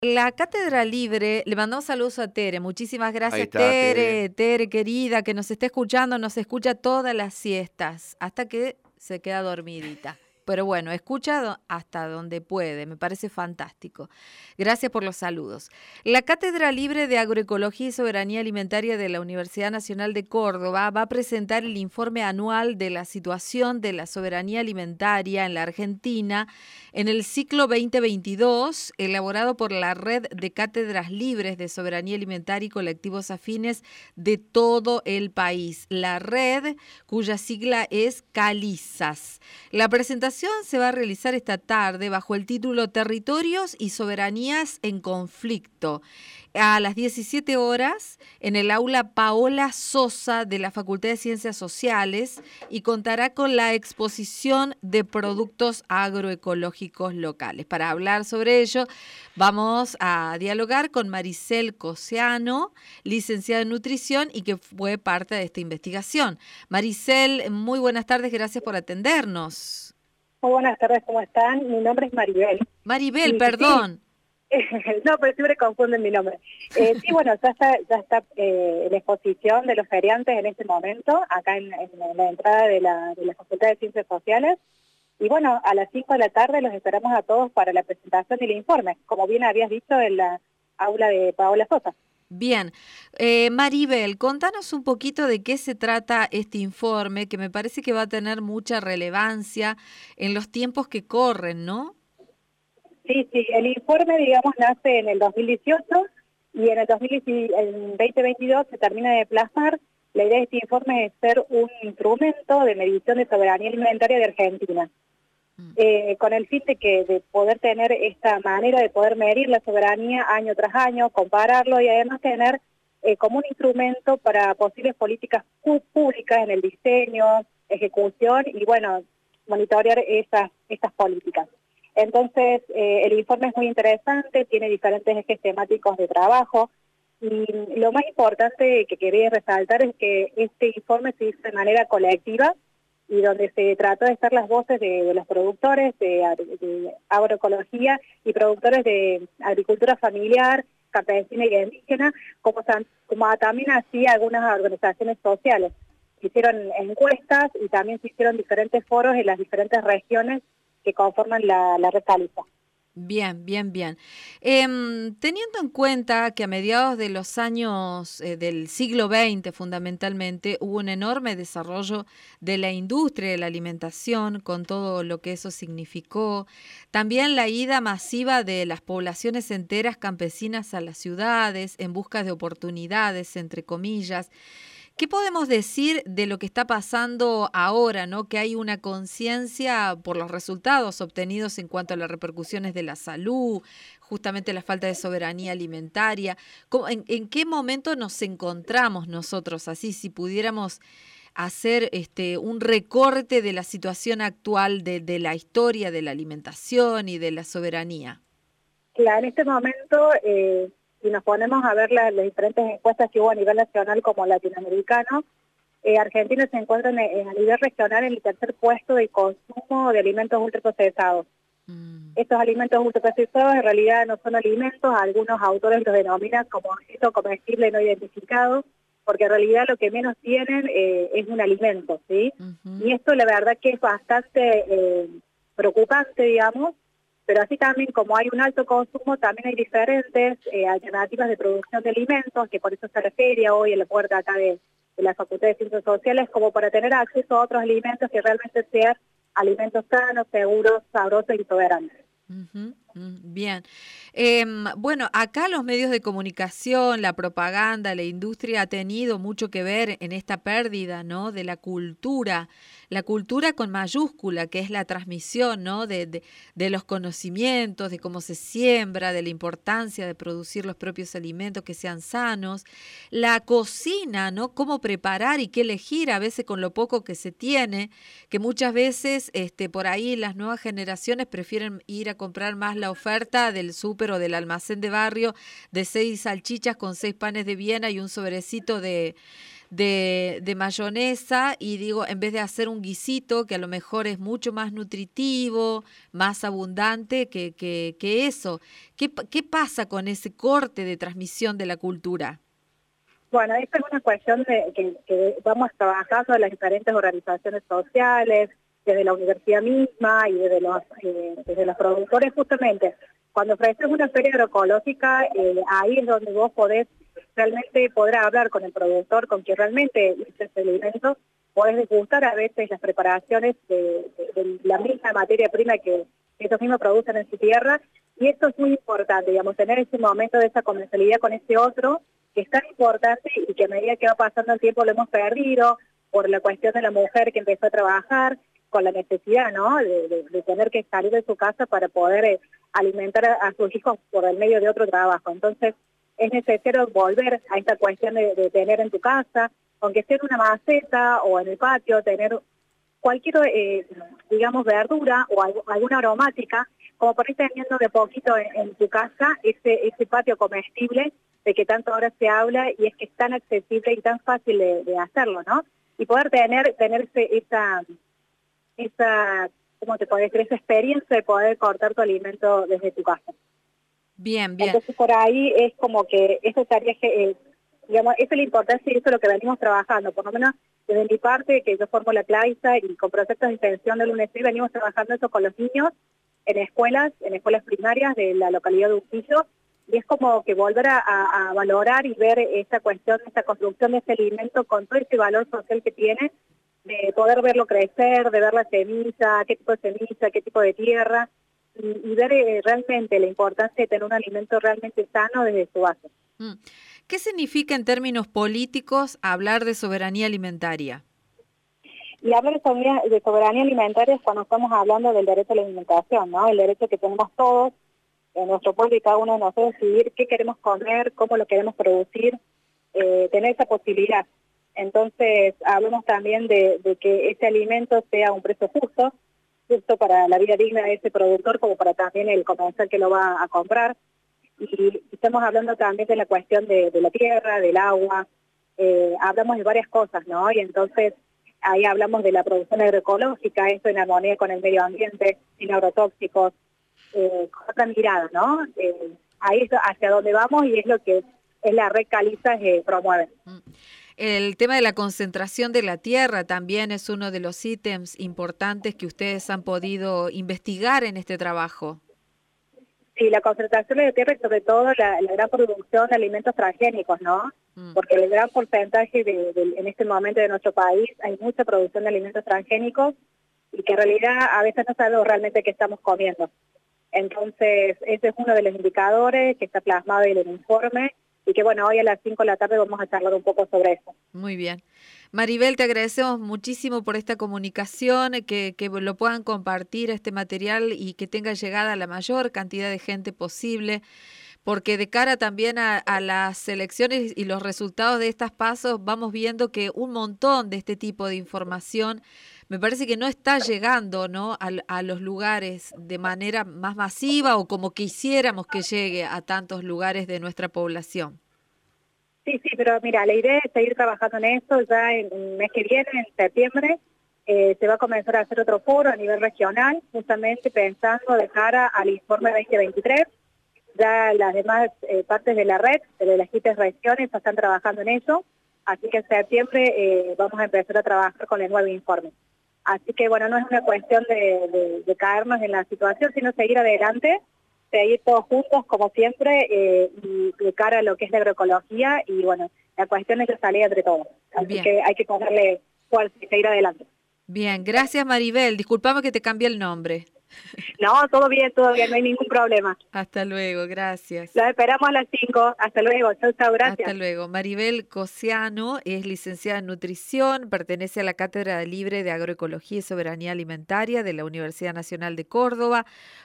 La Cátedra Libre, le mandamos saludos a Tere. Muchísimas Ahí gracias, está, Tere. Tere querida, que nos está escuchando, nos escucha todas las siestas, hasta que se queda dormidita. Pero bueno, escucha hasta donde puede, me parece fantástico. Gracias por los saludos. La Cátedra Libre de Agroecología y Soberanía Alimentaria de la Universidad Nacional de Córdoba va a presentar el informe anual de la situación de la soberanía alimentaria en la Argentina en el ciclo 2022, elaborado por la Red de Cátedras Libres de Soberanía Alimentaria y colectivos afines de todo el país. La red, cuya sigla es CALISAS. La presentación se va a realizar esta tarde bajo el título Territorios y Soberanías en Conflicto, a las 17 horas en el aula Paola Sosa de la Facultad de Ciencias Sociales, y contará con la exposición de productos agroecológicos locales. Para hablar sobre ello, vamos a dialogar con Maricel Cosiano, licenciada en nutrición y que fue parte de esta investigación. Maricel, muy buenas tardes, gracias por atendernos. Muy buenas tardes, ¿cómo están? Mi nombre es Maribel. Maribel, Y perdón. sí, no, pero siempre confunden mi nombre. Sí, bueno, ya está la exposición de los feriantes en este momento, acá en la entrada de la Facultad de Ciencias Sociales. Y bueno, a las 5 de la tarde los esperamos a todos para la presentación del informe, como bien habías dicho en la aula de Paola Sosa. Bien, Maribel, contanos un poquito de qué se trata este informe, que me parece que va a tener mucha relevancia en los tiempos que corren, ¿no? Sí, el informe, digamos, nace en el 2018 y en el 2022 se termina de plasmar. La idea de este informe es ser un instrumento de medición de soberanía alimentaria de Argentina, con el fin de poder tener esta manera de poder medir la soberanía año tras año, compararlo y además tener como un instrumento para posibles políticas públicas en el diseño, ejecución y, bueno, monitorear estas políticas. Entonces, el informe es muy interesante, tiene diferentes ejes temáticos de trabajo y lo más importante que quería resaltar es que este informe se hizo de manera colectiva y donde se trató de estar las voces de los productores de agroecología y productores de agricultura familiar, campesina y indígena, como también hacía algunas organizaciones sociales. Se hicieron encuestas y también se hicieron diferentes foros en las diferentes regiones que conforman la red CALISAS. Bien, bien, bien. Teniendo en cuenta que a mediados de los años del siglo XX, fundamentalmente, hubo un enorme desarrollo de la industria de la alimentación, con todo lo que eso significó, también la ida masiva de las poblaciones enteras campesinas a las ciudades en busca de oportunidades, entre comillas. ¿Qué podemos decir de lo que está pasando ahora, ¿no? Que hay una conciencia por los resultados obtenidos en cuanto a las repercusiones de la salud, justamente la falta de soberanía alimentaria. ¿En qué momento nos encontramos nosotros así, si pudiéramos hacer un recorte de la situación actual de la historia de la alimentación y de la soberanía? Claro, en este momento, si nos ponemos a ver las diferentes encuestas que hubo a nivel nacional como latinoamericano, Argentina se encuentra a nivel regional en el tercer puesto de consumo de alimentos ultraprocesados. Estos alimentos ultraprocesados en realidad no son alimentos, algunos autores los denominan como objeto comestible no identificado, porque en realidad lo que menos tienen es un alimento, ¿sí? Y esto la verdad que es bastante preocupante, digamos, pero así también como hay un alto consumo, también hay diferentes alternativas de producción de alimentos, que por eso está la feria hoy en la puerta acá de la Facultad de Ciencias Sociales, como para tener acceso a otros alimentos que realmente sean alimentos sanos, seguros, sabrosos y tolerantes. Bien. Bueno, acá los medios de comunicación, la propaganda, la industria ha tenido mucho que ver en esta pérdida, ¿no? De la cultura con mayúscula, que es la transmisión, ¿no? De los conocimientos, de cómo se siembra, de la importancia de producir los propios alimentos que sean sanos, la cocina, ¿no? Cómo preparar y qué elegir a veces con lo poco que se tiene, que muchas veces por ahí las nuevas generaciones prefieren ir a comprar más la oferta del súper o del almacén de barrio de 6 salchichas con 6 panes de Viena y un sobrecito de de mayonesa y digo, en vez de hacer un guisito que a lo mejor es mucho más nutritivo, más abundante que eso. ¿Qué pasa con ese corte de transmisión de la cultura? Bueno, esta es una cuestión que vamos trabajando en las diferentes organizaciones sociales, desde la universidad misma y desde los productores justamente. Cuando ofreces una feria agroecológica, ahí es donde vos podés realmente poder hablar con el productor, con quien realmente hizo ese alimento, podés degustar a veces las preparaciones de la misma materia prima que ellos mismos producen en su tierra, y esto es muy importante, digamos, tener ese momento de esa comercialidad con ese otro, que es tan importante y que a medida que va pasando el tiempo lo hemos perdido, por la cuestión de la mujer que empezó a trabajar, con la necesidad, ¿no?, de tener que salir de su casa para poder alimentar a sus hijos por el medio de otro trabajo. Entonces, es necesario volver a esta cuestión de tener en tu casa, aunque sea en una maceta o en el patio, tener cualquier, digamos, verdura o alguna aromática, como por ir teniendo de poquito en tu casa ese patio comestible de que tanto ahora se habla, y es que es tan accesible y tan fácil de hacerlo, ¿no? Y poder tener esa, ¿cómo te podés decir?, esa experiencia de poder cortar tu alimento desde tu casa. Bien, bien. Entonces por ahí es como que eso estaría, digamos, esa es la importancia y eso es lo que venimos trabajando, por lo menos desde mi parte, que yo formo la CLAISA y con proyectos de extensión del UNESI venimos trabajando eso con los niños en escuelas primarias de la localidad de Uquillo, y es como que volver a valorar y ver esta cuestión, esta construcción de este alimento con todo ese valor social que tiene, de poder verlo crecer, de ver la semilla, qué tipo de semilla, qué tipo de tierra, y ver realmente la importancia de tener un alimento realmente sano desde su base. ¿Qué significa en términos políticos hablar de soberanía alimentaria? Y hablar de soberanía alimentaria es cuando estamos hablando del derecho a la alimentación, ¿no? El derecho que tenemos todos, en nuestro pueblo y cada uno de nosotros, decidir qué queremos comer, cómo lo queremos producir, tener esa posibilidad. Entonces, hablamos también de que ese alimento sea un precio justo para la vida digna de ese productor, como para también el comercial que lo va a comprar. Y estamos hablando también de la cuestión de la tierra, del agua, hablamos de varias cosas, ¿no? Y entonces ahí hablamos de la producción agroecológica, esto en armonía con el medio ambiente, sin agrotóxicos, con otra mirada, ¿no? Ahí es hacia donde vamos y es lo que es la red Caliza promueve. El tema de la concentración de la tierra también es uno de los ítems importantes que ustedes han podido investigar en este trabajo. Sí, la concentración de tierra y sobre todo la gran producción de alimentos transgénicos, ¿no? Porque el gran porcentaje en este momento de nuestro país hay mucha producción de alimentos transgénicos y que en realidad a veces no sabemos realmente qué estamos comiendo. Entonces, ese es uno de los indicadores que está plasmado en el informe y que, bueno, hoy a las 5 de la tarde vamos a charlar un poco sobre eso. Muy bien. Maribel, te agradecemos muchísimo por esta comunicación, que lo puedan compartir este material y que tenga llegada a la mayor cantidad de gente posible, porque de cara también a las elecciones y los resultados de estas pasos, vamos viendo que un montón de este tipo de información me parece que no está llegando, ¿no?, a los lugares de manera más masiva o como quisiéramos que llegue a tantos lugares de nuestra población. Sí, pero mira, la idea es seguir trabajando en esto. Ya en el mes que viene, en septiembre, se va a comenzar a hacer otro foro a nivel regional, justamente pensando de cara al informe 2023. Ya las demás partes de la red, de las distintas regiones, están trabajando en eso, así que en septiembre vamos a empezar a trabajar con el nuevo informe. Así que bueno, no es una cuestión de caernos en la situación, sino seguir adelante, seguir todos juntos como siempre, y de cara a lo que es la agroecología, y bueno, la cuestión es que salir entre todos. Así Bien. que hay que ponerle fuerza y seguir adelante. Bien, gracias Maribel. Disculpame que te cambié el nombre. No, todo bien, no hay ningún problema. Hasta luego, gracias. Los esperamos a las 5. Hasta luego. Chau, gracias. Hasta luego. Maribel Cosiano es licenciada en nutrición, pertenece a la Cátedra Libre de Agroecología y Soberanía Alimentaria de la Universidad Nacional de Córdoba,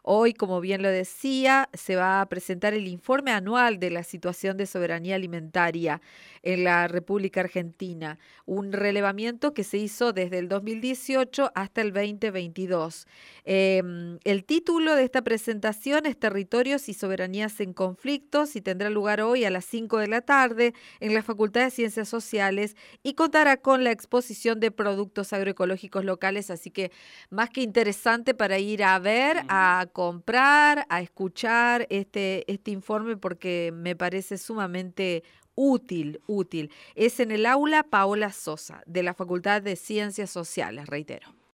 Hoy, como bien lo decía, se va a presentar el informe anual de la situación de soberanía alimentaria en la República Argentina, un relevamiento que se hizo desde el 2018 hasta el 2022. El título de esta presentación es Territorios y Soberanías en Conflictos y tendrá lugar hoy a las 5 de la tarde en la Facultad de Ciencias Sociales y contará con la exposición de productos agroecológicos locales, así que más que interesante para ir a ver, a comprar, a escuchar este informe porque me parece sumamente útil. Es en el aula Paola Sosa de la Facultad de Ciencias Sociales, reitero.